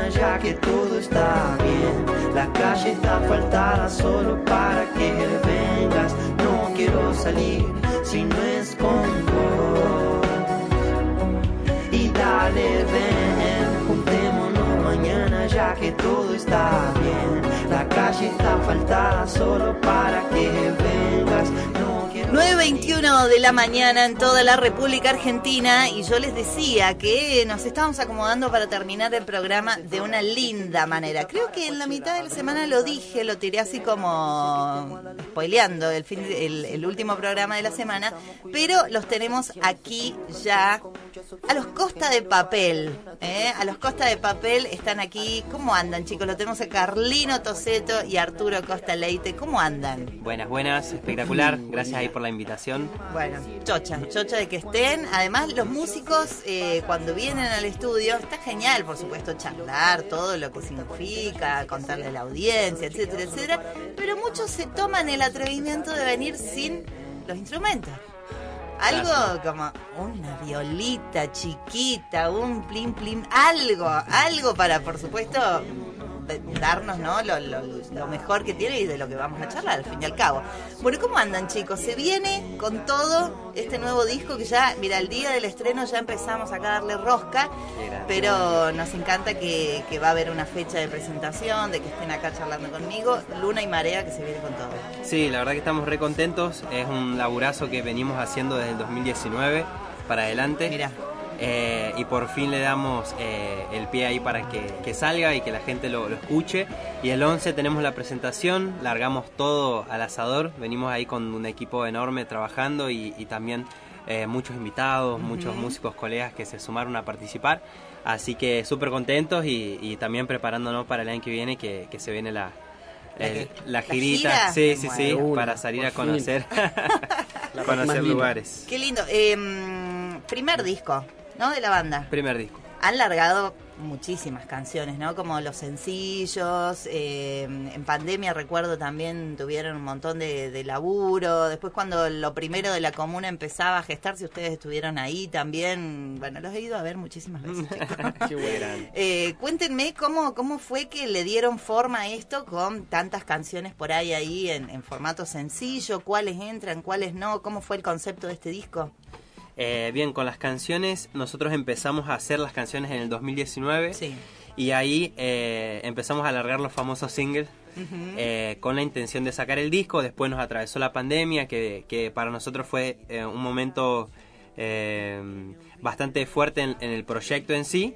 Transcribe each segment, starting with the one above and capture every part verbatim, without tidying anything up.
ya que todo está bien. La calle está asfaltada solo para que vengas. No quiero salir si no es con vos. Y dale, ven, juntémonos mañana ya que todo está bien. La calle está asfaltada solo para que vengas. No quiero nueve veintiuno de la mañana en toda la República Argentina, y yo les decía que nos estábamos acomodando para terminar el programa de una linda manera. Creo que en la mitad de la semana lo dije, lo tiré así como spoileando el, fin, el, el último programa de la semana, pero los tenemos aquí ya a los Costa de Papel, ¿eh? A los Costa de Papel están aquí. ¿Cómo andan, chicos? Lo tenemos a Carlino Toseto y Arturo Costa Leite. ¿Cómo andan? Buenas, buenas, espectacular. Gracias ahí por la invitación. Bueno, chocha, chocha de que estén. Además, los músicos, eh, cuando vienen al estudio, está genial, por supuesto, charlar todo lo que significa, contarle a la audiencia, etcétera, etcétera. Pero muchos se toman el atrevimiento de venir sin los instrumentos. Algo como una violita chiquita, un plim plim, algo, algo para, por supuesto, darnos, ¿no? Lo, lo, lo mejor que tiene y de lo que vamos a charlar, al fin y al cabo. Bueno, ¿cómo andan, chicos? Se viene con todo este nuevo disco que ya, mira, el día del estreno ya empezamos acá a darle rosca, pero nos encanta que, que va a haber una fecha de presentación, de que estén acá charlando conmigo, Luna y Marea, que se viene con todo. Sí, la verdad que estamos re contentos. Es un laburazo que venimos haciendo desde el dos mil diecinueve para adelante. Mira. Eh, y por fin le damos eh, el pie ahí para que, que salga y que la gente lo, lo escuche. Y el once tenemos la presentación, largamos todo al asador, venimos ahí con un equipo enorme trabajando y, y también eh, muchos invitados, uh-huh. muchos músicos, colegas que se sumaron a participar. Así que súper contentos y, y también preparándonos para el año que viene, que, que se viene la... El, la girita, ¿La gira? sí, sí, sí, Bueno, para salir a conocer, La conocer lugares. Qué lindo. Eh, primer disco, ¿no? De la banda. Primer disco. Han largado muchísimas canciones, ¿no? Como los sencillos, eh, en pandemia recuerdo también tuvieron un montón de, de laburo, después cuando lo primero de la comuna empezaba a gestarse, ustedes estuvieron ahí también, bueno, los he ido a ver muchísimas veces, chicos. Qué bueno. eh, cuéntenme cómo, cómo fue que le dieron forma a esto con tantas canciones por ahí, ahí en, en formato sencillo, cuáles entran, cuáles no, cómo fue el concepto de este disco. Eh, bien, con las canciones, nosotros empezamos a hacer las canciones en el dos mil diecinueve Sí. y ahí eh, empezamos a largar los famosos singles uh-huh. eh, con la intención de sacar el disco. Después nos atravesó la pandemia, que, que para nosotros fue eh, un momento eh, bastante fuerte en, en el proyecto en sí,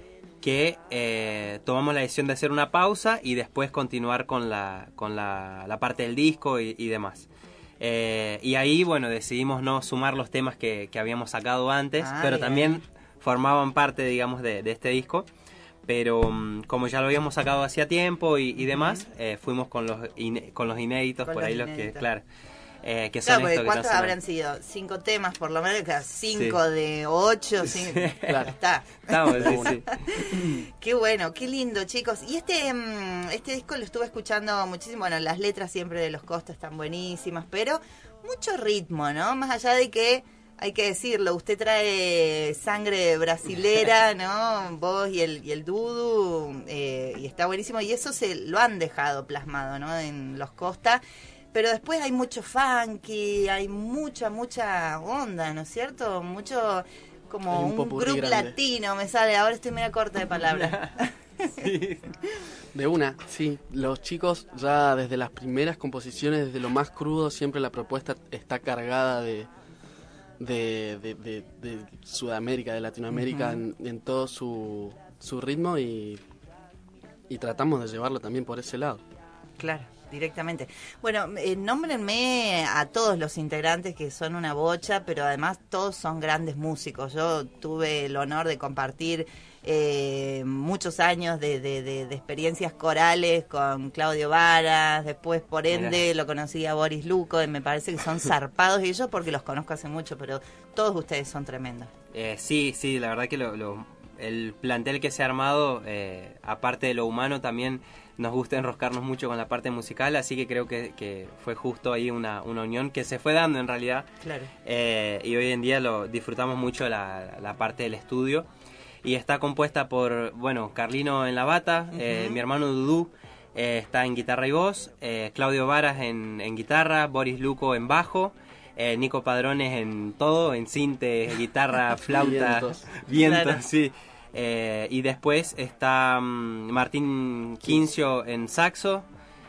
que eh, tomamos la decisión de hacer una pausa y después continuar con la, con la, la parte del disco y, y demás. Eh, y ahí, bueno, decidimos no sumar los temas que, que habíamos sacado antes, ah, pero bien. también formaban parte, digamos, de, de este disco. Pero um, como ya lo habíamos sacado hacía tiempo y, y demás, eh, fuimos con los in, con los inéditos, con por los ahí los inéditos. que, claro, eh, que son Claro, estos que ¿cuántos no habrán sido? Cinco temas, por lo menos, que cinco Sí. de ocho, cinco. Sí, claro. Está. Estamos, sí, sí. Qué bueno, qué lindo, chicos. Y este mm, este disco lo estuve escuchando muchísimo. Bueno, las letras siempre de los Costa están buenísimas, pero mucho ritmo, ¿no? Más allá de que, hay que decirlo, usted trae sangre brasilera, ¿no? Vos y el, y el Dudu, eh, y está buenísimo. Y eso se lo han dejado plasmado, ¿no? En los Costa. Pero después hay mucho funky, hay mucha, mucha onda, ¿no es cierto? Mucho, como un un, popurrí grupo grande. latino, me sale. Ahora estoy media corta de palabras. Sí. De una, sí. Los chicos ya desde las primeras composiciones, desde lo más crudo, siempre la propuesta está cargada de de, de, de, de Sudamérica, de Latinoamérica, uh-huh. en, en todo su, su ritmo y, y tratamos de llevarlo también por ese lado. Claro, directamente. Bueno, eh, nómbrenme a todos los integrantes, que son una bocha, pero además todos son grandes músicos. Yo tuve el honor de compartir eh, muchos años de, de, de, de experiencias corales con Claudio Varas, después por ende Mira. Lo conocí a Boris Luco, y me parece que son zarpados ellos porque los conozco hace mucho, pero todos ustedes son tremendos. Eh, sí, sí, la verdad que lo, lo, el plantel que se ha armado, eh, aparte de lo humano, también nos gusta enroscarnos mucho con la parte musical, así que creo que, que fue justo ahí una, una unión que se fue dando en realidad. Claro. Eh, y hoy en día lo disfrutamos mucho la, la parte del estudio. y está compuesta por, bueno, Carlino en la bata, uh-huh. eh, mi hermano Dudú eh, está en guitarra y voz, eh, Claudio Varas en, en guitarra, Boris Luco en bajo, eh, Nico Padrones en todo, en cinte, guitarra, flauta, vientos, vientos claro. sí. Eh, y después está um, Martín Quincio en saxo,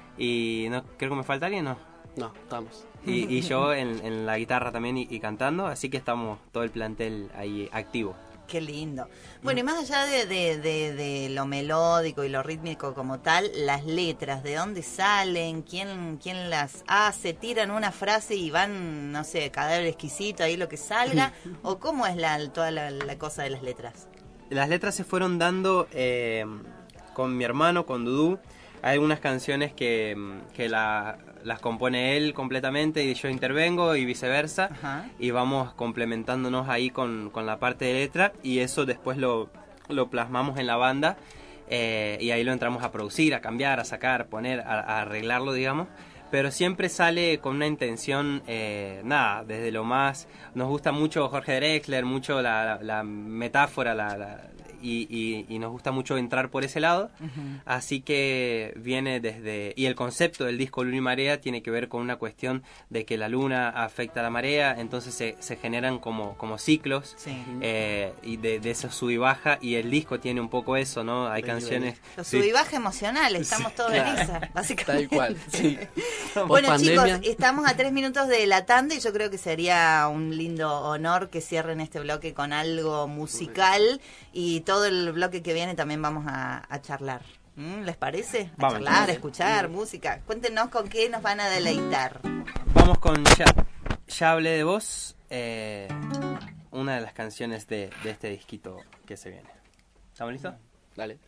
y no creo que me falta alguien, ¿no? No, estamos. Y, y yo en, en la guitarra también y, y cantando, así que estamos todo el plantel ahí activo. Qué lindo. Bueno, y más allá de, de, de, de lo melódico y lo rítmico como tal, las letras, ¿de dónde salen? ¿Quién, quién las hace? ¿Tiran una frase y van, no sé, cadáver exquisito, ahí lo que salga? ¿O cómo es la, toda la, la cosa de las letras? Las letras se fueron dando eh, con mi hermano, con Dudú. Hay algunas canciones que, que la, las compone él completamente y yo intervengo y viceversa. Ajá. Y vamos complementándonos ahí con, con la parte de letra y eso después lo, lo plasmamos en la banda eh, y ahí lo entramos a producir, a cambiar, a sacar, poner, a, a arreglarlo, digamos. Pero siempre sale con una intención, eh, nada, desde lo más... Nos gusta mucho Jorge Drexler, mucho la, la, la metáfora, la... la Y, y, y nos gusta mucho entrar por ese lado, uh-huh. así que viene desde... Y el concepto del disco Luna y Marea tiene que ver con una cuestión de que la luna afecta a la marea, entonces se, se generan como, como ciclos, sí. eh, y de, de eso sub y baja, y el disco tiene un poco eso, ¿no? Hay Vení, canciones... Los sub y baja emocionales, estamos sí, todos claro. en esa, básicamente. Tal cual, sí. Bueno, chicos, estamos a tres minutos de la tanda y yo creo que sería un lindo honor que cierren este bloque con algo musical y todo el bloque que viene también vamos a, a charlar. ¿Mm? ¿Les parece? A vamos, charlar, entonces. A escuchar música. Cuéntenos con qué nos van a deleitar. Vamos con Ya, ya hablé de vos, eh, una de las canciones de, de este disquito que se viene. ¿Estamos listos? Dale.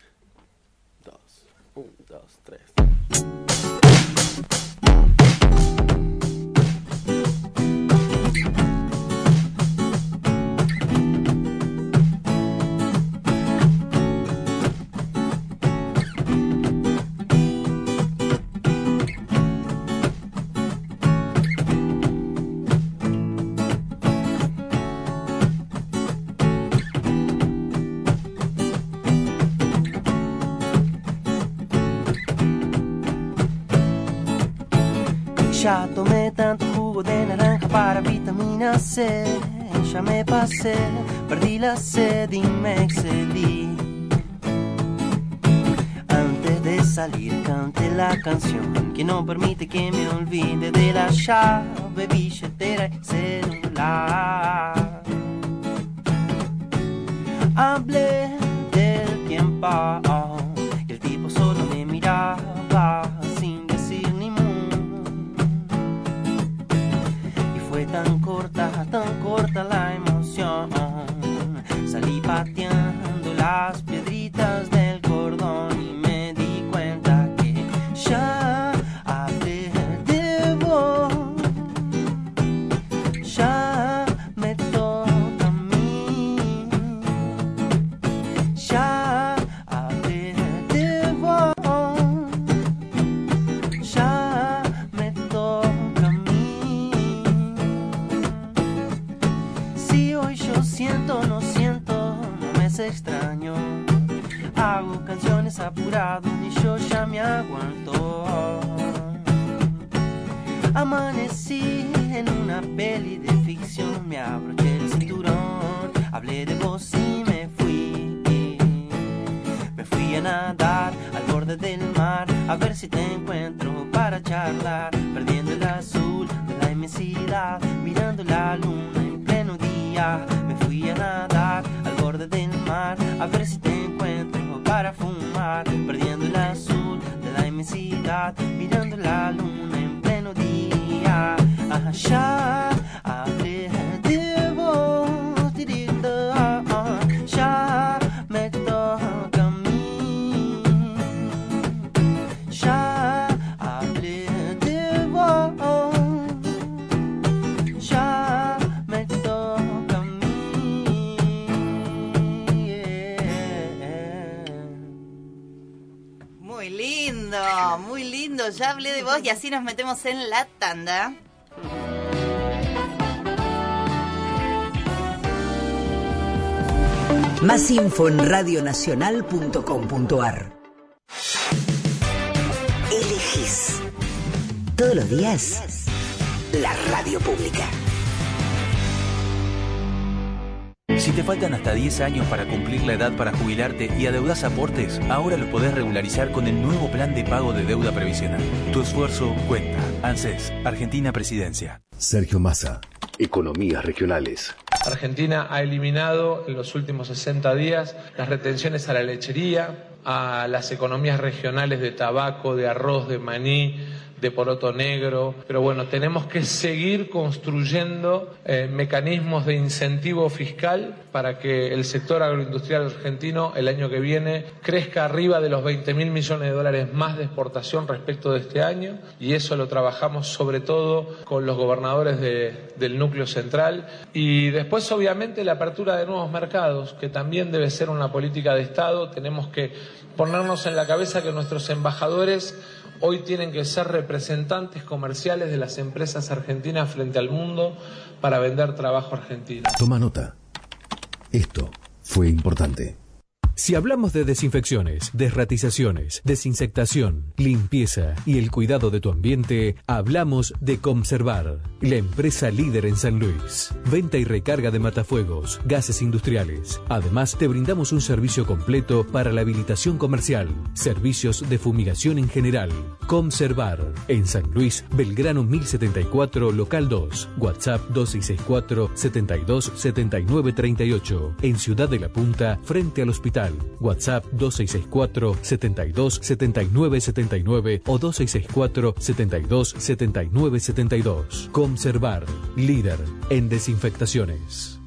Dos, un, dos, tres. Ya tomé tanto jugo de naranja para vitamina C. Ya me pasé, perdí la sed y me excedí. Antes de salir canté la canción que no permite que me olvide de la llave, billetera y celular. Hablé del tiempo y el tipo solo me miraba sin decir ni mu. Fue tan corta, tan corta la emoción. Salí pateando las piedritas del cordón y me di cuenta que ya hablé de vos. Ya me toca a mí. Ya hablé de vos. Ya me toca a mí. Si hoy yo siento, no siento, no me es extraño. Hago canciones apurado y yo ya me aguanto. Amanecí en una peli de ficción, me abroché el cinturón, hablé de vos y me fui. Me fui a nadar al borde del mar, a ver si te encuentro para charlar, perdiendo el azul de la inmensidad, mirando la luna en pleno día. Me fui a nadar al borde del mar, a ver si te encuentro para fumar, perdiendo el azul de la inmensidad, mirando la luna en pleno día. Ajá, ya hablé de vos, tirito, ya me toca a mí. Ya hablé de vos, ya me toca a mí. Muy lindo, muy lindo. Ya hablé de vos y así nos metemos en la tanda. Más info en radio nacional punto com punto ar. Elegís todos los días la radio pública. Si te faltan hasta diez años para cumplir la edad para jubilarte y adeudás aportes, ahora los podés regularizar con el nuevo plan de pago de deuda previsional. Tu esfuerzo cuenta. ANSES, Argentina Presidencia. Sergio Massa, Economías Regionales. Argentina ha eliminado en los últimos sesenta días las retenciones a la lechería, a las economías regionales de tabaco, de arroz, de maní, de poroto negro, pero bueno, tenemos que seguir construyendo eh, mecanismos de incentivo fiscal para que el sector agroindustrial argentino el año que viene crezca arriba de los veinte mil millones de dólares más de exportación respecto de este año, y eso lo trabajamos sobre todo con los gobernadores de, del núcleo central, y después obviamente la apertura de nuevos mercados, que también debe ser una política de Estado. Tenemos que ponernos en la cabeza que nuestros embajadores hoy tienen que ser representantes comerciales de las empresas argentinas frente al mundo para vender trabajo argentino. Toma nota. Esto fue importante. Si hablamos de desinfecciones, desratizaciones, desinsectación, limpieza y el cuidado de tu ambiente, hablamos de Comservar, la empresa líder en San Luis. Venta y recarga de matafuegos, gases industriales. Además, te brindamos un servicio completo para la habilitación comercial, servicios de fumigación en general. Comservar, en San Luis, Belgrano mil setenta y cuatro, local dos, WhatsApp dos seis seis cuatro, setenta y dos, setenta y nueve, treinta y ocho. En Ciudad de la Punta, frente al hospital. WhatsApp dos seis seis cuatro, setenta y dos, setenta y nueve, setenta y nueve o dos seis seis cuatro, setenta y dos, setenta y nueve, setenta y dos. Comservar, líder en desinfectaciones.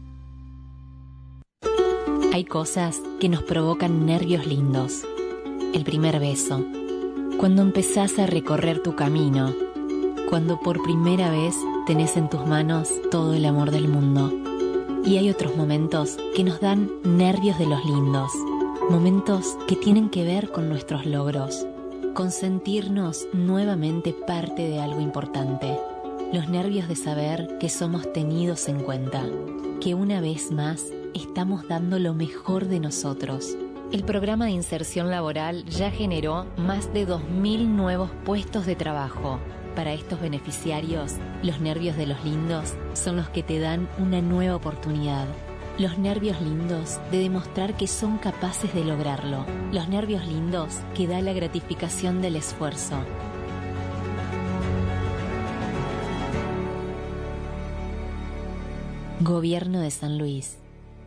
Hay cosas que nos provocan nervios lindos. El primer beso. Cuando empezás a recorrer tu camino. Cuando por primera vez tenés en tus manos todo el amor del mundo. Y hay otros momentos que nos dan nervios de los lindos. Momentos que tienen que ver con nuestros logros. Con sentirnos nuevamente parte de algo importante. Los nervios de saber que somos tenidos en cuenta. Que una vez más estamos dando lo mejor de nosotros. El programa de inserción laboral ya generó más de dos mil nuevos puestos de trabajo. Para estos beneficiarios, los nervios de los lindos son los que te dan una nueva oportunidad. Los nervios lindos de demostrar que son capaces de lograrlo. Los nervios lindos que da la gratificación del esfuerzo. Gobierno de San Luis.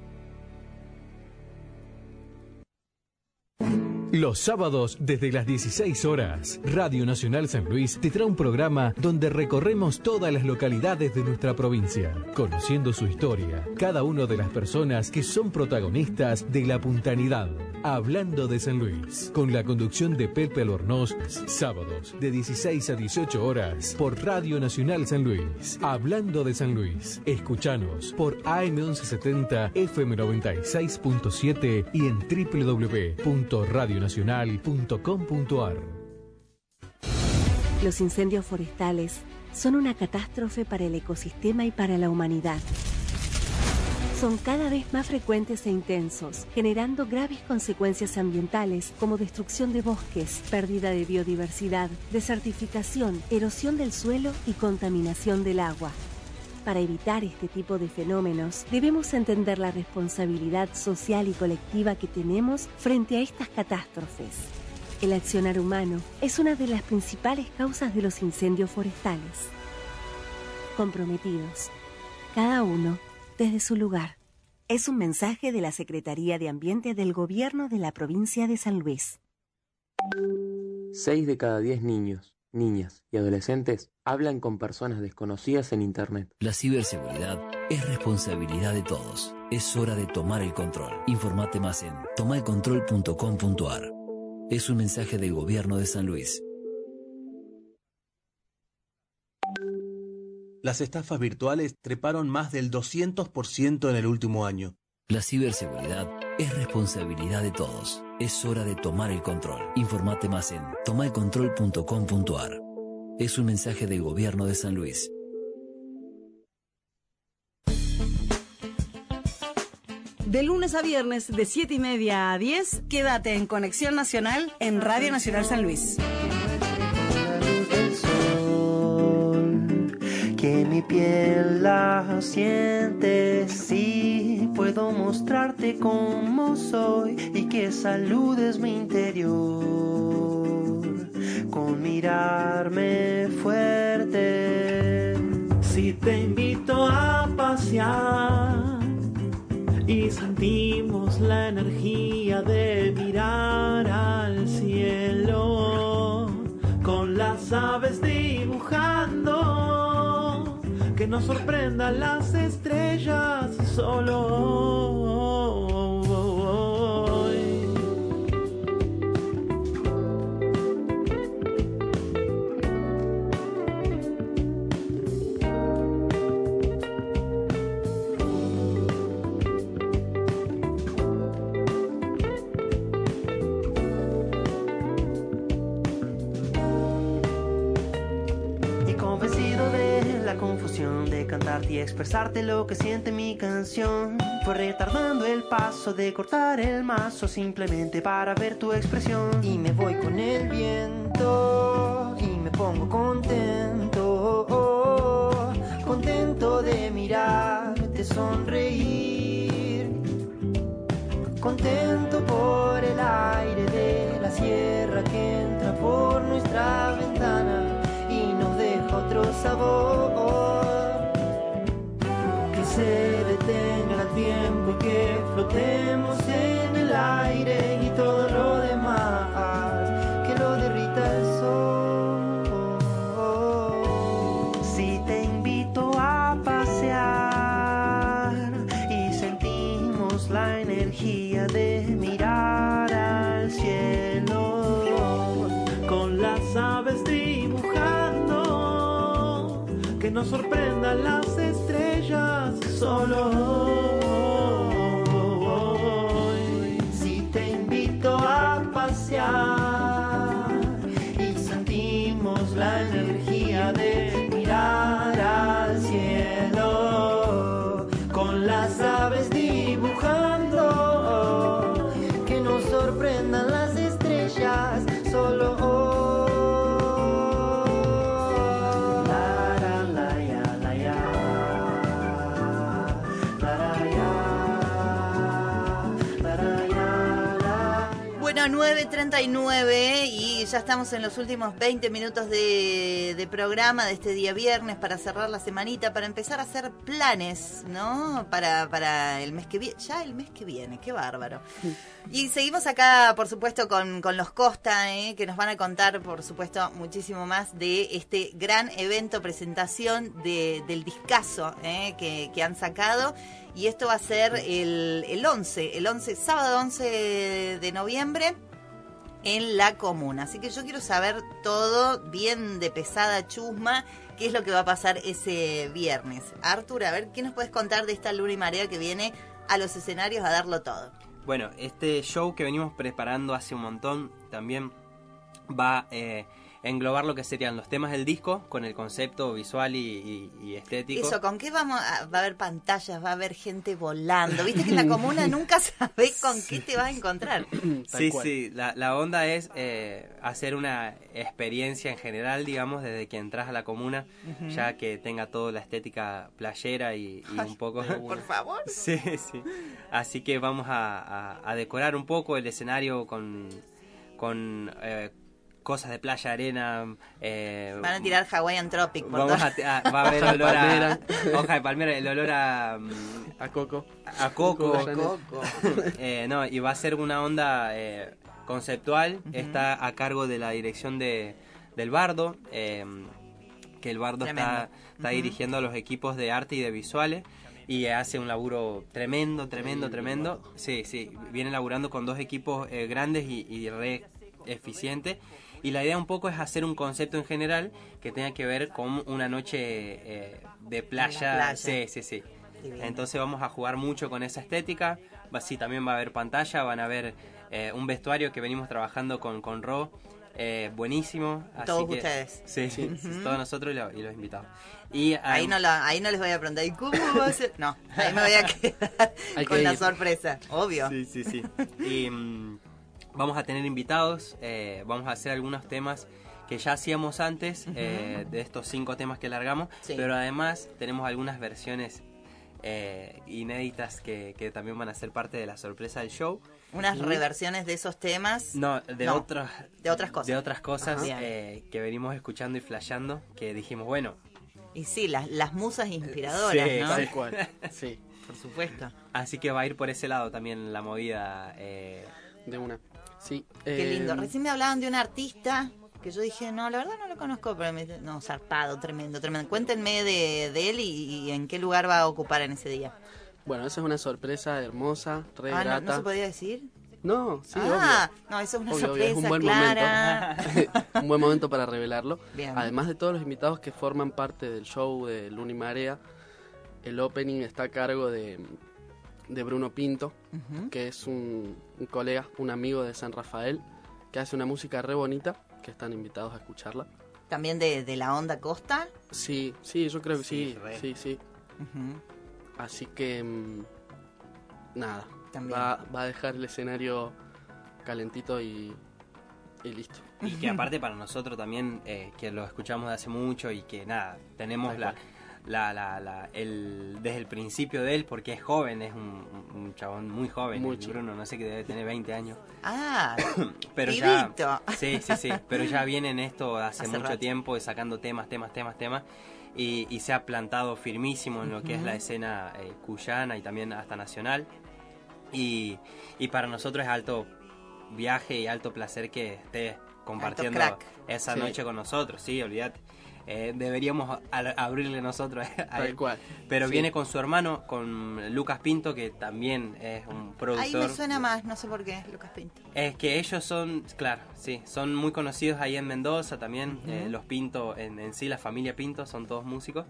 Los sábados, desde las dieciséis horas, Radio Nacional San Luis te trae un programa donde recorremos todas las localidades de nuestra provincia, conociendo su historia, cada una de las personas que son protagonistas de la puntanidad. Hablando de San Luis, con la conducción de Pepe Albornoz, sábados de dieciséis a dieciocho horas por Radio Nacional San Luis. Hablando de San Luis, escuchanos por A M once setenta, F M noventa y seis punto siete y en doble u doble u doble u punto radio nacional punto com punto ar. Los incendios forestales son una catástrofe para el ecosistema y para la humanidad. Son cada vez más frecuentes e intensos, generando graves consecuencias ambientales como destrucción de bosques, pérdida de biodiversidad, desertificación, erosión del suelo y contaminación del agua. Para evitar este tipo de fenómenos, debemos entender la responsabilidad social y colectiva que tenemos frente a estas catástrofes. El accionar humano es una de las principales causas de los incendios forestales. Comprometidos, cada uno desde su lugar. Es un mensaje de la Secretaría de Ambiente del Gobierno de la provincia de San Luis. Seis de cada diez niños, niñas y adolescentes hablan con personas desconocidas en Internet. La ciberseguridad es responsabilidad de todos. Es hora de tomar el control. Informate más en toma el control punto com punto ar. Es un mensaje del Gobierno de San Luis. Las estafas virtuales treparon más del doscientos por ciento en el último año. La ciberseguridad es responsabilidad de todos. Es hora de tomar el control. Informate más en toma el control punto com punto ar. Es un mensaje del Gobierno de San Luis. De lunes a viernes, de siete y media a diez, quédate en Conexión Nacional en Radio Nacional San Luis. Que mi piel la siente, sí, puedo mostrarte cómo soy y que saludes mi interior, con mirarme fuerte. Si te invito a pasear y sentimos la energía de mirar al cielo, con las aves dibujando, que nos sorprendan las estrellas solo hoy. Confusión de cantarte y expresarte lo que siente mi canción. Fue retardando el paso de cortar el mazo simplemente para ver tu expresión. Y me voy con el viento y me pongo contento, oh, contento de mirarte sonreír, contento por el aire de la sierra que entra por nuestra ventana y nos deja otro sabor, que se detenga el tiempo y que flotemos en el aire y todo lo demás que lo derrita el sol. Si te invito a pasear y sentimos la energía de mirar al cielo, con las aves dibujando, que nos sorprendan las estrellas solo hoy. Si te invito a pasear y sentimos la energía de mirar al cielo, con las aves dibujando, que nos sorprendan las estrellas solo hoy. nueve treinta y nueve y ya estamos en los últimos veinte minutos de, de programa de este día viernes para cerrar la semanita, para empezar a hacer planes, ¿no? Para, para el mes que viene, ya el mes que viene, qué bárbaro. Y seguimos acá, por supuesto, con, con los Costa, ¿eh? Que nos van a contar, por supuesto, muchísimo más de este gran evento, presentación de, del discazo, ¿eh? que, que han sacado. Y esto va a ser el, el once, el once, sábado once de noviembre en la comuna. Así que yo quiero saber todo, bien de pesada chusma, qué es lo que va a pasar ese viernes. Artur, a ver, ¿qué nos puedes contar de esta Luna y Marea que viene a los escenarios a darlo todo? Bueno, este show que venimos preparando hace un montón también va eh, a englobar lo que serían los temas del disco con el concepto visual y, y, y estético. Eso, ¿con qué vamos a, va a haber pantallas, va a haber gente volando? Viste que en la comuna nunca sabés con qué te vas a encontrar. Sí, sí, la, la onda es eh, hacer una experiencia en general, digamos, desde que entras a la comuna, uh-huh. ya que tenga toda la estética playera y, y un poco... Por favor. Sí, sí. Así que vamos a, a, a decorar un poco el escenario con... con eh, cosas de playa, arena. Eh, Van a tirar Hawaiian Tropic. Por vamos a, a, va a haber olor a hoja de palmera, el olor a a coco, a coco, a coco. eh, no, y va a ser una onda eh, conceptual. Uh-huh. Está a cargo de la dirección de del Bardo, eh, que el Bardo Tremendo. está está uh-huh. dirigiendo a los equipos de arte y de visuales. Y hace un laburo tremendo, tremendo, sí, tremendo. Sí, sí, viene laburando con dos equipos eh, grandes y, y re eficientes. Y la idea un poco es hacer un concepto en general que tenga que ver con una noche eh, de playa. playa. Sí, sí, sí. Entonces vamos a jugar mucho con esa estética. Sí, también va a haber pantalla, van a haber eh, un vestuario que venimos trabajando con, con Ro. eh, buenísimo. Así Todos que, ustedes. Sí, sí, Uh-huh. todos nosotros y, lo, y los invitados. Y, Ahí, um, no la, ahí no les voy a preguntar, ¿y cómo va a ser? No, ahí me voy a quedar con la sorpresa, obvio. Sí, sí, sí. Y um, vamos a tener invitados, eh, vamos a hacer algunos temas que ya hacíamos antes, uh-huh. eh, de estos cinco temas que largamos, sí. pero además tenemos algunas versiones eh, inéditas que, que también van a ser parte de la sorpresa del show. ¿Unas reversiones de esos temas? No, de, no, otros, de otras cosas. De otras cosas eh, que venimos escuchando y flasheando, que dijimos, bueno... Y sí, las, las musas inspiradoras, sí, ¿no? Tal cual, sí. Por supuesto. Así que va a ir por ese lado también la movida. Eh... De una, sí. Qué eh... lindo. Recién me hablaban de un artista que yo dije, no, la verdad no lo conozco, pero me dice, no, zarpado, tremendo, tremendo. Cuéntenme de, de él y, y en qué lugar va a ocupar en ese día. Bueno, esa es una sorpresa hermosa, re ah, grata. ¿no, ¿no se podía decir? No, sí, ah, obvio. no, eso es una obvio, sorpresa, obvio. Es un buen clara. momento. Un buen momento para revelarlo. Bien. Además de todos los invitados que forman parte del show de Luna y Marea, el opening está a cargo de, de Bruno Pinto, uh-huh. que es un, un colega, un amigo de San Rafael, que hace una música re bonita, que están invitados a escucharla. ¿También de, de la onda costa? Sí, sí, yo creo que sí, sí, re. sí, sí. Uh-huh. Así que, mmm, nada, También. Va, va a dejar el escenario calentito y, y listo. Y que aparte para nosotros también, eh, que lo escuchamos de hace mucho y que nada, tenemos la, la, la, la el desde el principio de él, porque es joven, es un, un chabón muy joven, muy Bruno, no sé, que debe tener veinte años. Ah, pero pibito. ya, sí, sí, sí, pero ya viene en esto hace, hace mucho rato. tiempo y sacando temas, temas, temas, temas. Y, y se ha plantado firmísimo en lo que uh-huh. es la escena eh, cuyana y también hasta nacional. Y, y para nosotros es alto viaje y alto placer que esté compartiendo esa sí. noche con nosotros, sí, olvídate. Eh, deberíamos a, a abrirle nosotros a él. Cual. Pero sí. viene con su hermano, con Lucas Pinto, que también es un productor. Ahí me suena más, no sé por qué, Lucas Pinto. Es que ellos son, claro, sí, son muy conocidos ahí en Mendoza también. Uh-huh. eh, los Pinto, en, en sí, la familia Pinto, son todos músicos.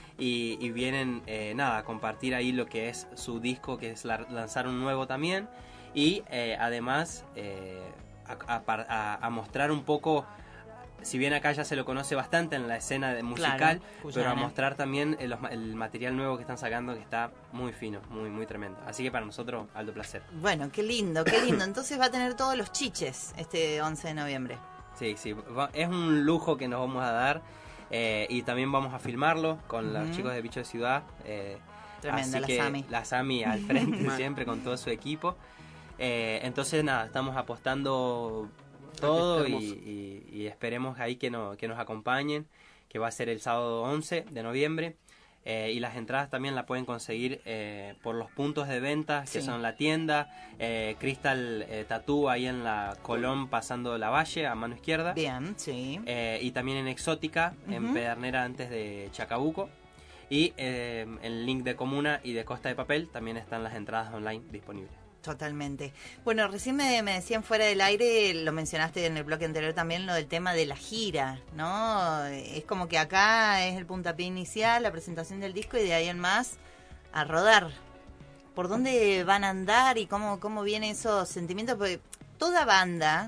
Y, y vienen, eh, nada, a compartir ahí lo que es su disco, que es la, lanzar un nuevo también. Y eh, además eh, a, a, a mostrar un poco, si bien acá ya se lo conoce bastante en la escena de musical, claro, pero a mostrar también el, el material nuevo que están sacando, que está muy fino, muy muy tremendo. Así que para nosotros, alto placer. Bueno, qué lindo, qué lindo. Entonces va a tener todos los chiches este once de noviembre. Sí, sí, va, es un lujo que nos vamos a dar. Eh, y también vamos a filmarlo con uh-huh. los chicos de Bicho de Ciudad. Eh, Tremenda, así la que Sami. La Sami al frente siempre con todo su equipo. Eh, entonces, nada, estamos apostando todo y, y, y esperemos ahí que, no, que nos acompañen, que va a ser el sábado once de noviembre. Eh, y las entradas también las pueden conseguir eh, por los puntos de venta, que sí. son la tienda, eh, Crystal eh, Tattoo ahí en la Colón pasando la Valle a mano izquierda. Bien, sí. Eh, y también en Exótica, uh-huh. en Pedernera antes de Chacabuco. Y eh, el link de Comuna y de Costa de Papel también están las entradas online disponibles. Totalmente. Bueno, recién me, me decían fuera del aire, lo mencionaste en el bloque anterior también, lo del tema de la gira, ¿no? Es como que acá es el puntapié inicial, la presentación del disco y de ahí en más a rodar. ¿Por dónde van a andar y cómo, cómo vienen esos sentimientos? Porque toda banda,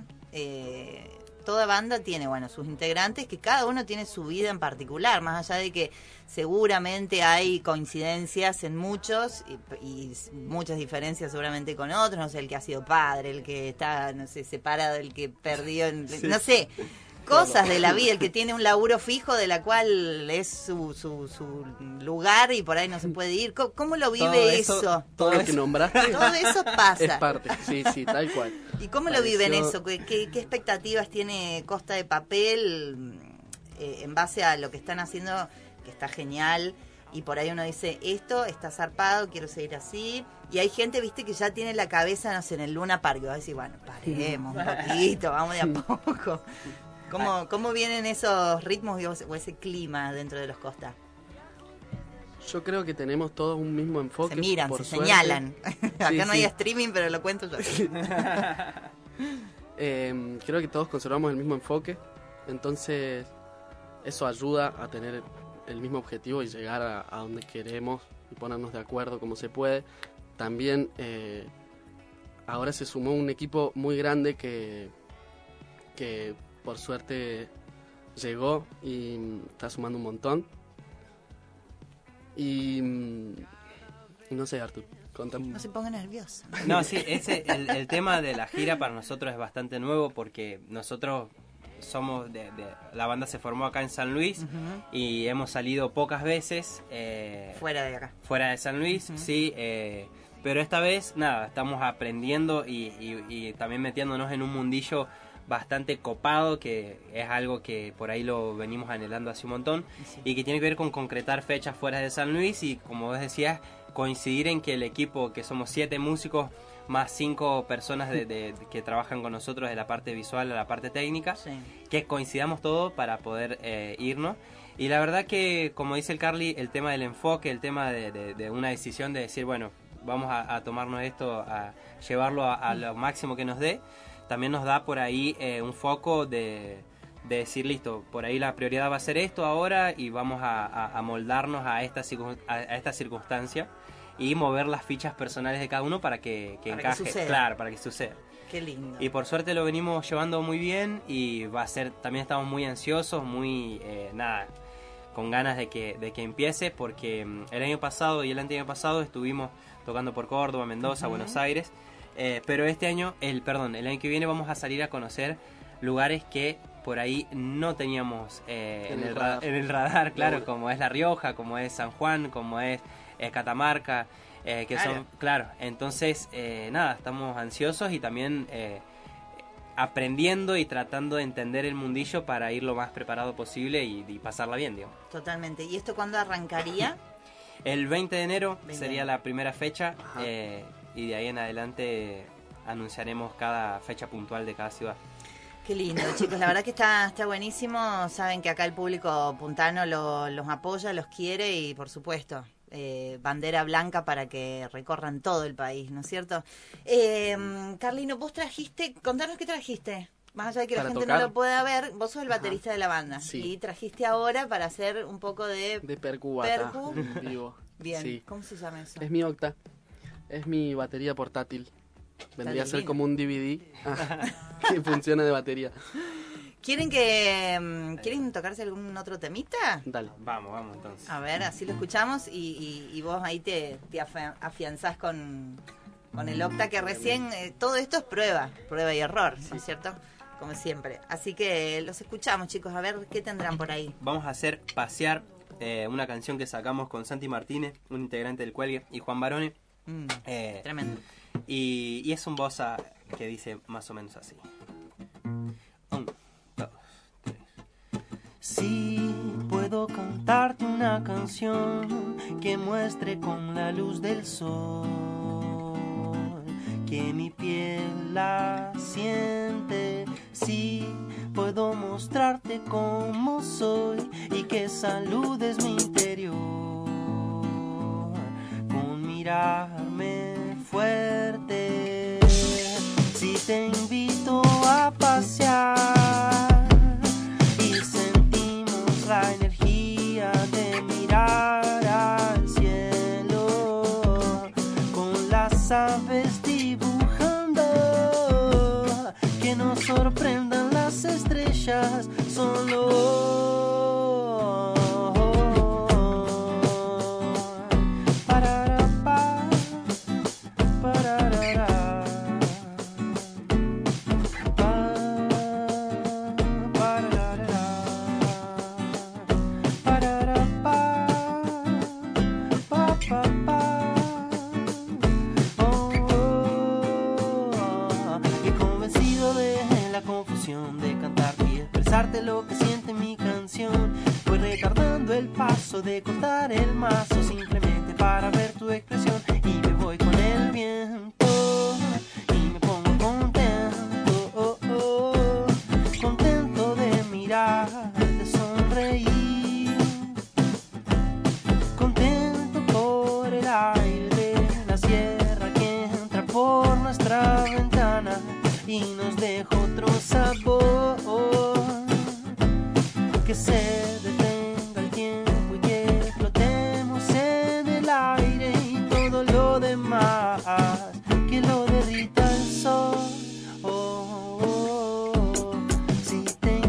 eh, toda banda tiene, bueno, sus integrantes, que cada uno tiene su vida en particular, más allá de que seguramente hay coincidencias en muchos y, y muchas diferencias seguramente con otros, no sé, el que ha sido padre, el que está, no sé, separado, el que perdió, sí. no sé, cosas de la vida, el que tiene un laburo fijo de la cual es su, su, su lugar y por ahí no se puede ir. ¿Cómo, cómo lo vive todo eso? eso? Todo lo que nombraste. Todo eso pasa. Es parte, sí, sí, tal cual. ¿Y cómo Pareció... lo viven eso? ¿Qué, qué, qué expectativas tiene Costa de Papel eh, en base a lo que están haciendo, que está genial? Y por ahí uno dice, esto está zarpado, quiero seguir así. Y hay gente, viste, que ya tiene la cabeza, no sé, en el Luna Park. Y va a decir, bueno, paremos un poquito, vamos de a poco. ¿Cómo, ¿Cómo vienen esos ritmos o ese clima dentro de los Costa? Yo creo que tenemos todos un mismo enfoque. Se miran, por se suerte. señalan. Acá sí, no sí. hay streaming, pero lo cuento yo. eh, creo que todos conservamos el mismo enfoque. Entonces, eso ayuda a tener el mismo objetivo y llegar a, a donde queremos y ponernos de acuerdo como se puede. También, eh, ahora se sumó un equipo muy grande que... que por suerte llegó y está sumando un montón. Y, y no sé, Artur, contame. No se ponga nervioso. No, sí, ese, el, el tema de la gira para nosotros es bastante nuevo porque nosotros somos de, de la banda se formó acá en San Luis uh-huh. y hemos salido pocas veces eh, fuera de acá. Fuera de San Luis, uh-huh. sí, eh, pero esta vez nada, estamos aprendiendo y, y, y también metiéndonos en un mundillo bastante copado, que es algo que por ahí lo venimos anhelando hace un montón, sí. y que tiene que ver con concretar fechas fuera de San Luis y, como vos decías, coincidir en que el equipo, que somos siete músicos más cinco personas de, de, de, que trabajan con nosotros de la parte visual a la parte técnica, sí. que coincidamos todos para poder eh, irnos. Y la verdad que, como dice el Carly, el tema del enfoque, el tema de, de, de una decisión de decir, bueno, vamos a, a tomarnos esto, a llevarlo a, a lo máximo que nos dé, también nos da por ahí eh, un foco de, de decir, listo, por ahí la prioridad va a ser esto ahora y vamos a, a, a moldarnos a esta, a, a esta circunstancia y mover las fichas personales de cada uno para que, que para encaje, que suceda. Claro, para que suceda. Qué lindo. Y por suerte lo venimos llevando muy bien y va a ser, también estamos muy ansiosos, muy, eh, nada, con ganas de que, de que empiece, porque el año pasado y el año pasado estuvimos tocando por Córdoba, Mendoza, uh-huh. Buenos Aires, eh, pero este año, el perdón, el año que viene vamos a salir a conocer lugares que por ahí no teníamos eh, en, en, el radar. en el radar, claro, no. como es La Rioja, como es San Juan, como es eh, Catamarca, eh, que claro. son, claro, entonces, eh, nada, estamos ansiosos y también eh, aprendiendo y tratando de entender el mundillo para ir lo más preparado posible y, y pasarla bien, digo. Totalmente. ¿Y esto cuándo arrancaría? El veinte de enero sería la primera fecha eh, y de ahí en adelante anunciaremos cada fecha puntual de cada ciudad. Qué lindo, chicos, la verdad que está, está buenísimo. Saben que acá el público puntano lo, los apoya, los quiere y, por supuesto, eh, bandera blanca para que recorran todo el país, ¿no es cierto? Eh, Carlino, vos trajiste, contanos qué trajiste. Más allá de que para la gente tocar. No lo pueda ver, vos sos el baterista Ajá. de la banda. Sí. Y trajiste ahora para hacer un poco de... De percubata percu. en vivo. Bien, sí. ¿Cómo se llama eso? Es mi octa. Es mi batería portátil. Vendría a ser como un D V D que funciona de batería. ¿Quieren que um, quieren tocarse algún otro temita? Dale. Vamos, vamos entonces. A ver, así lo escuchamos y, y, y vos ahí te, te afianzás con, con el octa, que recién eh, todo esto es prueba, prueba y error, sí. ¿no es cierto? Como siempre. Así que los escuchamos, chicos, a ver qué tendrán por ahí. Vamos a hacer Pasear, eh, una canción que sacamos con Santi Martínez, un integrante del Cuelgue, y Juan Barone. Mm, eh, tremendo. Y, y es un bossa que dice más o menos así. Un, dos, tres. Sí, puedo cantarte una canción que muestre con la luz del sol que mi piel la siente. Sí, puedo mostrarte cómo soy y que saludes mi interior con mirarme fuerte. Si te invito a pasear y sentimos la energía de mirar al cielo con las aves dibujando, que nos sorprendan las estrellas solo. De cantarte y expresarte lo que siente mi canción. Voy retardando el paso de cortar el mazo simplemente para ver tu expresión. Y me voy con el viento y me pongo contento, oh, oh, contento de mirarte sonreír, contento por el aire de la sierra que entra por nuestra ventana y nos deja otro sabor, que se detenga el tiempo y que flotemos en el aire y todo lo demás que lo derrita el sol. Oh, oh, oh. Si te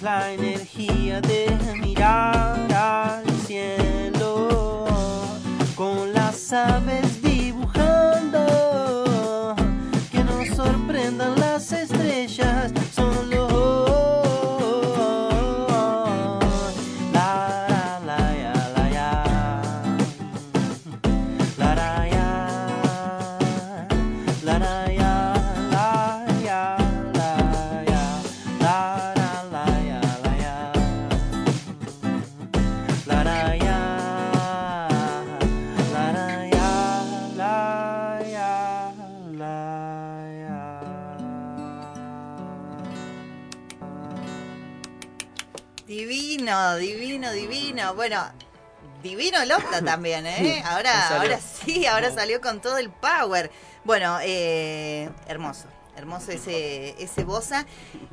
la energía de mirar al cielo, con las aves dibujando, que nos sorprendan las estrellas, solo la la la ya, la ya, la la ya, la la ya. Divino, divino, divino. Bueno, divino el Octa también, ¿eh? Ahora, ahora sí, ahora salió con todo el power. Bueno, eh, hermoso, hermoso ese, ese bossa.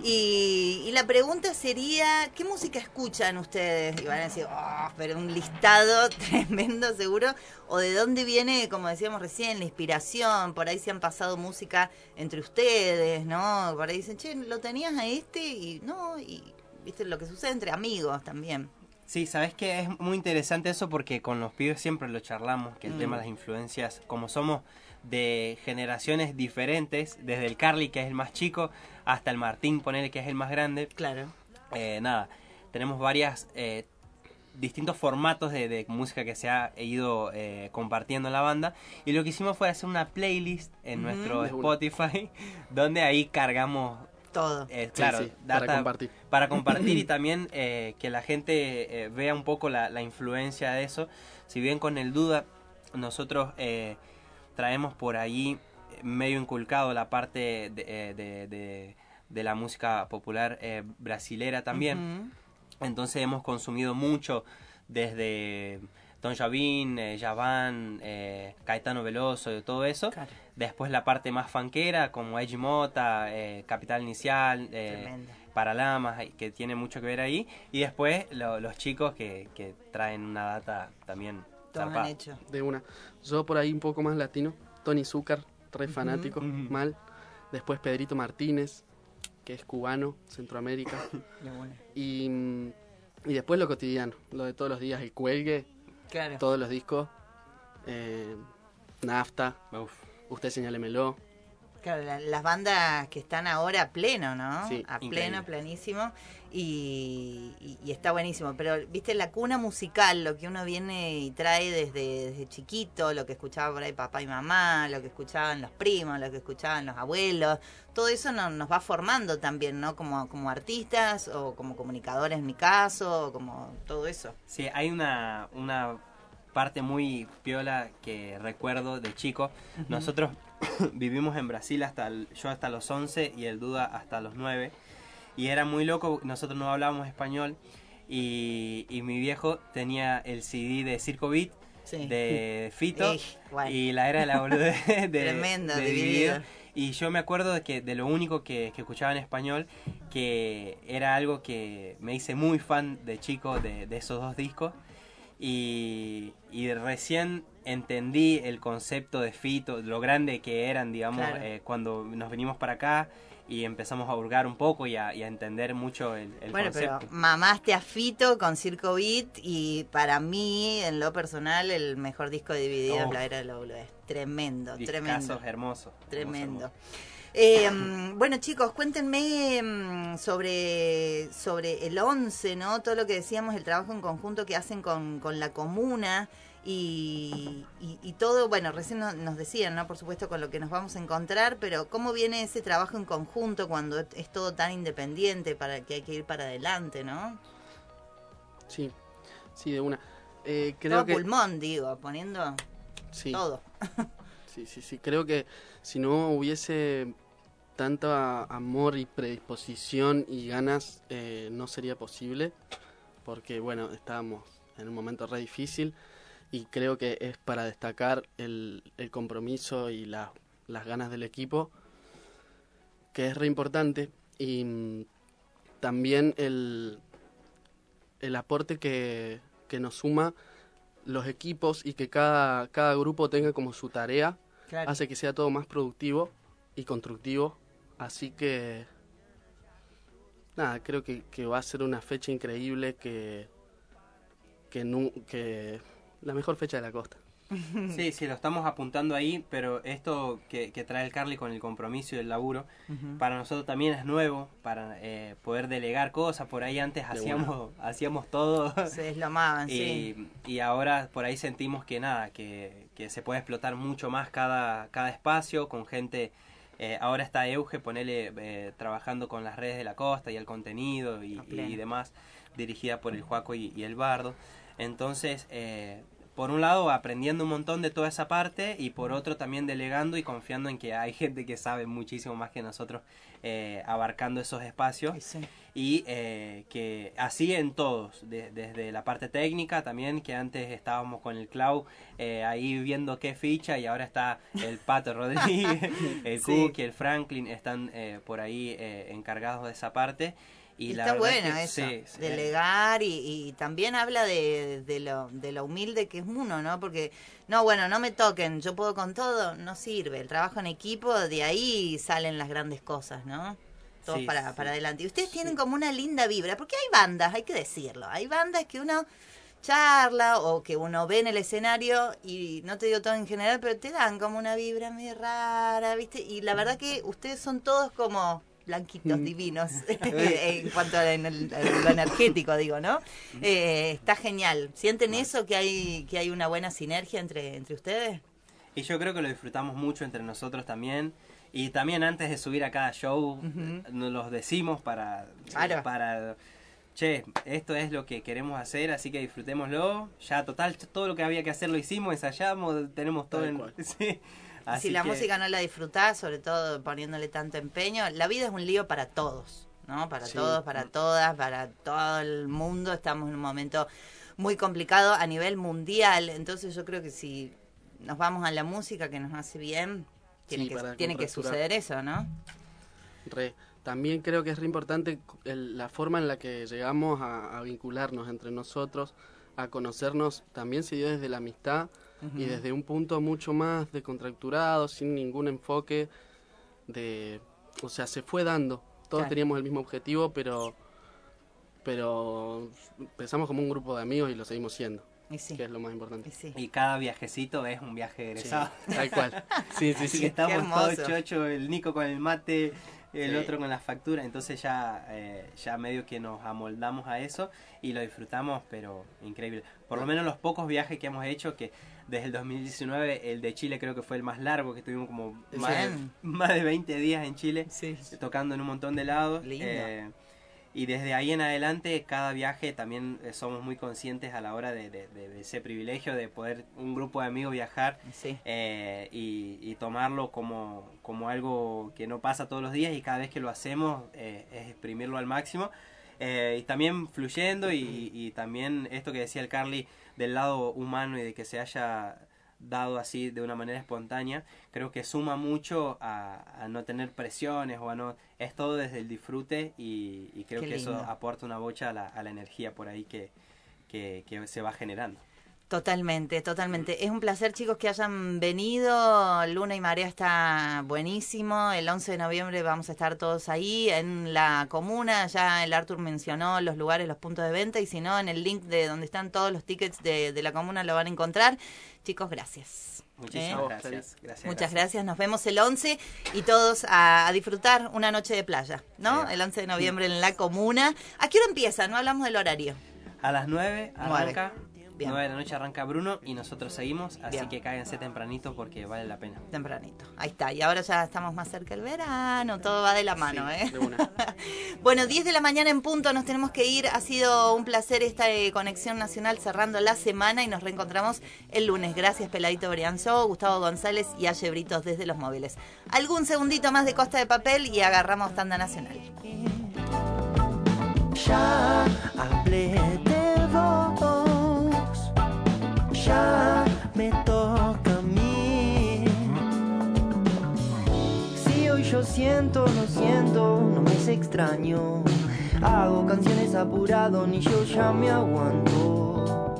Y, y la pregunta sería, ¿qué música escuchan ustedes? Y van a decir, oh, pero un listado tremendo seguro. O de dónde viene, como decíamos recién, la inspiración. Por ahí se han pasado música entre ustedes, ¿no? Por ahí dicen, che, lo tenías a este y no, y viste lo que sucede entre amigos también. Sí, sabes que es muy interesante eso porque con los pibes siempre lo charlamos, que el Mm. tema de las influencias, como somos de generaciones diferentes, desde el Carly, que es el más chico, hasta el Martín, ponele, que es el más grande. Claro. Eh, nada, tenemos varias eh, distintos formatos de, de música que se ha ido eh, compartiendo en la banda, y lo que hicimos fue hacer una playlist en Ujú. nuestro De una. Spotify donde ahí cargamos todo. Eh, claro, Sí, sí, data para compartir. para compartir y también eh, que la gente eh, vea un poco la, la influencia de eso. Si bien con el Duda nosotros eh, traemos por ahí medio inculcado la parte de, eh, de, de, de la música popular eh, brasilera también. Ujú. Entonces hemos consumido mucho desde Tom Jobim, eh, Javan, eh, Caetano Veloso, de todo eso. Claro. Después la parte más funkera, como Eiji Mota, eh, Capital Inicial, eh, Tremendo. Paralamas, que tiene mucho que ver ahí. Y después lo- los chicos que, que traen una data también Todos han zarpada. hecho. De una. Yo por ahí un poco más latino. Tony Zúcar, re Ujú. fanático, Ujú. mal. Después Pedrito Martínez, que es cubano, Centroamérica. De una. Y, mm, y después lo cotidiano, lo de todos los días, el cuelgue, Claro. todos los discos, eh, Nafta, Uf. Usted Señálemelo. Claro, la- las bandas que están ahora a pleno, ¿no? Sí, a increíble. pleno, plenísimo. Y, y- y está buenísimo. Pero, viste, la cuna musical, lo que uno viene y trae desde, desde chiquito, lo que escuchaba por ahí papá y mamá, lo que escuchaban los primos, lo que escuchaban los abuelos, todo eso no- nos va formando también, ¿no? Como, como artistas o como comunicadores en mi caso, o como todo eso. Sí, hay una, una parte muy piola que recuerdo de chico. Ujú. Nosotros vivimos en Brasil hasta el- yo hasta los once y el Duda hasta los nueve. Y era muy loco, nosotros no hablábamos español y, y mi viejo tenía el C D de Circo Beat Sí. de Fito Ey, bueno. y la era de la boludez de, Tremendo, de dividido. Dividido. Y yo me acuerdo de que de lo único que, que escuchaba en español, que era algo que me hice muy fan de chico de, de esos dos discos. Y, y recién entendí el concepto de Fito, lo grande que eran, digamos, Claro. eh, cuando nos venimos para acá y empezamos a hurgar un poco y a, y a entender mucho el, el Bueno, concepto. pero mamaste a Fito con Circo Beat y para mí, en lo personal, el mejor disco de Divididos es Oh. La Era de la Boludez. Tremendo, Discazos tremendo. hermosos. Tremendo. hermoso, Eh, mm, bueno, chicos, cuéntenme mm, sobre, sobre el once, ¿no? Todo lo que decíamos, el trabajo en conjunto que hacen con, con la comuna y, y, y todo, bueno, recién no- nos decían, ¿no? Por supuesto, con lo que nos vamos a encontrar, pero ¿cómo viene ese trabajo en conjunto cuando es todo tan independiente para que hay que ir para adelante, ¿no? Sí, sí, de una. Eh, creo Todo que pulmón, digo, poniendo sí, todo. sí, sí, sí. Creo que si no hubiese tanto a- amor y predisposición y ganas, eh, no sería posible. Porque, bueno, estábamos en un momento re difícil y creo que es para destacar el, el compromiso y la- las ganas del equipo, que es re importante. Y mm, también el, el aporte que, que nos suma los equipos y que cada, cada grupo tenga como su tarea, Claro. hace que sea todo más productivo y constructivo. Así que Nada, creo que, que va a ser una fecha increíble, que, que, nu, que la mejor fecha de la costa. Sí, sí, lo estamos apuntando ahí, pero esto que, que trae el Carly con el compromiso y el laburo, uh-huh. para nosotros también es nuevo, para eh, poder delegar cosas. Por ahí antes de hacíamos bueno. hacíamos todo. Se deslamaban, y, sí. Y ahora por ahí sentimos que nada, que, que se puede explotar mucho más cada, cada espacio con gente. Eh, ahora está Euge, ponele, eh, trabajando con las redes de la costa y el contenido y, y demás, dirigida por el Juaco y, y el Bardo. Entonces, eh, por un lado aprendiendo un montón de toda esa parte y por otro también delegando y confiando en que hay gente que sabe muchísimo más que nosotros eh, abarcando esos espacios. Sí. Y eh, que así en todos, de, desde la parte técnica también, que antes estábamos con el Clau eh, ahí viendo qué ficha, y ahora está el Pato Rodríguez, el sí. Cookie, el Franklin, están eh, por ahí eh, encargados de esa parte. Y, y la está bueno que, eso, sí, sí. delegar y, y también habla de, de, lo, de lo humilde que es uno, ¿no? Porque, no, bueno, no me toquen, yo puedo con todo, no sirve. El trabajo en equipo, de ahí salen las grandes cosas, ¿no? Todos sí, para, sí. para adelante. Y ustedes sí. tienen como una linda vibra, porque hay bandas, hay que decirlo, hay bandas que uno charla o que uno ve en el escenario y no te digo todo en general, pero te dan como una vibra medio rara, ¿viste? Y la verdad que ustedes son todos como blanquitos, divinos, en cuanto a lo energético, digo, ¿no? Eh, está genial. ¿Sienten eso, que hay que hay una buena sinergia entre, entre ustedes? Y yo creo que lo disfrutamos mucho entre nosotros también. Y también antes de subir a cada show, uh-huh. nos los decimos para, claro. para, che, esto es lo que queremos hacer, así que disfrutémoslo. Ya total, todo lo que había que hacer lo hicimos, ensayamos, tenemos todo en... Sí. Así si la que... música no la disfrutás, sobre todo poniéndole tanto empeño, la vida es un lío para todos, ¿no? Para sí. todos, para todas, para todo el mundo. Estamos en un momento muy complicado a nivel mundial. Entonces yo creo que si nos vamos a la música que nos hace bien, tiene, sí, que, tiene que suceder eso, ¿no? Re. También creo que es re importante el, la forma en la que llegamos a, a vincularnos entre nosotros, a conocernos, también se dio desde la amistad. Uh-huh. Y desde un punto mucho más descontracturado, sin ningún enfoque de, o sea, se fue dando. Todos claro. teníamos el mismo objetivo, pero pero empezamos como un grupo de amigos y lo seguimos siendo, y sí. que es lo más importante. Y, sí. y cada viajecito es un viaje egresado. Sí, tal cual. Sí, sí, sí. Que estamos todos chochos, el Nico con el mate, el sí. otro con la factura, entonces ya eh, ya medio que nos amoldamos a eso y lo disfrutamos, pero increíble. Por lo menos los pocos viajes que hemos hecho, que desde el dos mil diecinueve, el de Chile creo que fue el más largo, que estuvimos como más de, más de veinte días en Chile, sí. tocando en un montón de lados. Eh, y desde ahí en adelante, cada viaje también eh, somos muy conscientes a la hora de, de, de, de ese privilegio de poder un grupo de amigos viajar sí. eh, y, y tomarlo como, como algo que no pasa todos los días, y cada vez que lo hacemos eh, es exprimirlo al máximo. Eh, y también fluyendo y, y también esto que decía el Carly del lado humano y de que se haya dado así de una manera espontánea, creo que suma mucho a, a no tener presiones o a no, es todo desde el disfrute y, y creo Qué que lindo. Eso aporta una bocha a la, a la energía por ahí que, que, que se va generando. Totalmente, totalmente. Es un placer, chicos, que hayan venido. Luna y Marea está buenísimo. El once de noviembre vamos a estar todos ahí en la comuna. Ya el Arthur mencionó los lugares, los puntos de venta, y si no, en el link de donde están todos los tickets de, de la comuna lo van a encontrar. Chicos, gracias. Muchísimas ¿Eh? gracias. gracias. Muchas gracias. gracias. Nos vemos el once y todos a, a disfrutar una noche de playa, ¿no? Sí. El once de noviembre en la comuna. ¿A qué hora empieza? No hablamos del horario. A las nueve arranca. Bien. nueve de la noche arranca Bruno y nosotros seguimos, así Bien. que cáiganse tempranito porque vale la pena. Tempranito, ahí está. Y ahora ya estamos más cerca del verano, todo va de la mano, sí, ¿eh? De una. Bueno, diez de la mañana en punto, nos tenemos que ir. Ha sido un placer esta eh, conexión nacional cerrando la semana y nos reencontramos el lunes. Gracias, Peladito Brianzó, Gustavo González y Aye Britos desde Los Móviles. Algún segundito más de Costa de Papel y agarramos tanda nacional. Ya hablé de vos. Ya me toca a mí. Si hoy yo siento, no siento, no me es extraño. Hago canciones apurado, ni yo ya me aguanto.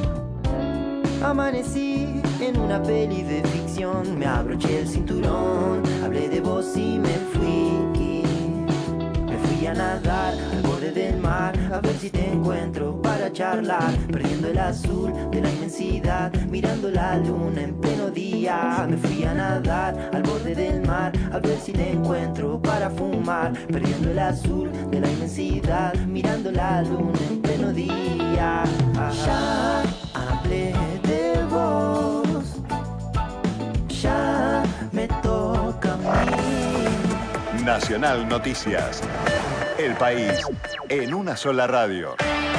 Amanecí en una peli de ficción, me abroché el cinturón, hablé de vos y me fui. Me fui a nadar al borde del mar, a ver si te encuentro para charlar, perdiendo el azul de la inmensidad, mirando la luna en pleno día. Me fui a nadar al borde del mar, a ver si te encuentro para fumar, perdiendo el azul de la inmensidad, mirando la luna en pleno día. Ya hablé de vos, ya me toca a mí. Nacional Noticias. El país en una sola radio.